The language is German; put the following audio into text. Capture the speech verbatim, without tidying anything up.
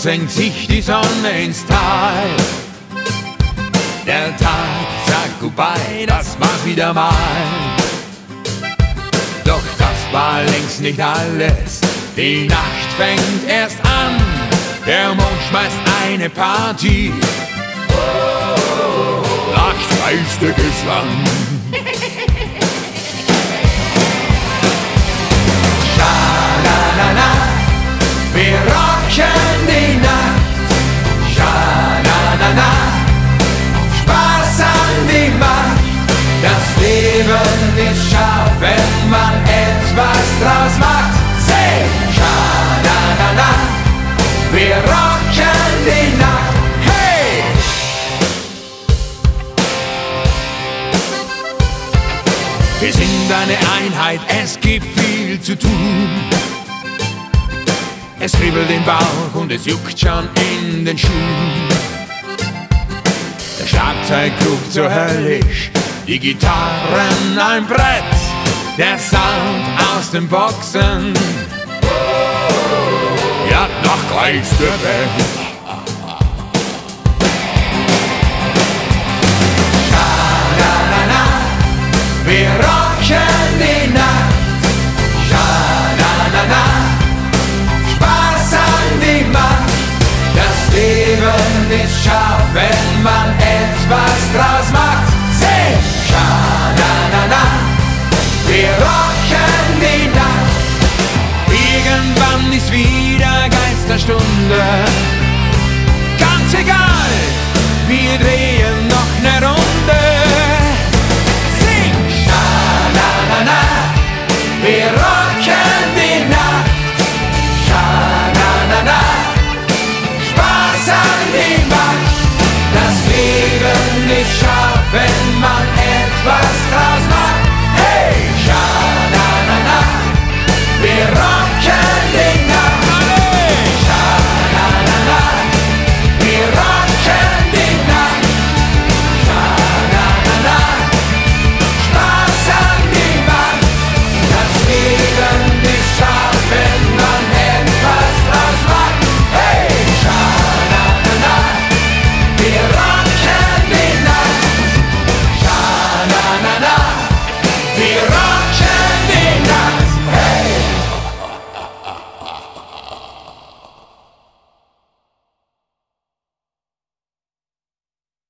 senkt sich die Sonne ins Tal. Der Tag sagt goodbye, das war's wieder mal. Doch das war längst nicht alles, die Nacht fängt erst an. Der Mond schmeißt eine Party, lacht reichste Gesang. Scha-na-na-na, wir rocken die Nacht. Scha-na-na-na, Spaß an die Macht. Das Leben ist scharf, wenn man etwas draus macht. Say, Scha-na-na-na, wir rocken die Nacht. Hey! Wir sind eine Einheit, es gibt viel zu tun. Es kribbelt im Bauch und es juckt schon in den Schuhen. Der Schlagzeug ruft so höllisch, die Gitarren ein Brett, der Sound aus den Boxen, ja, noch gleich der Band. Scha-na-na-na, wir rocken